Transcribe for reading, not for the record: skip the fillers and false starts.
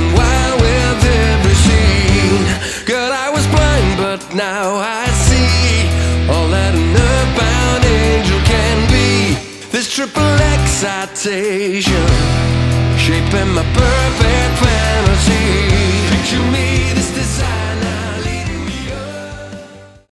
running wild with every scene. God, I was blind, but now I see all that an earthbound angel can be. This triple excitation shaping my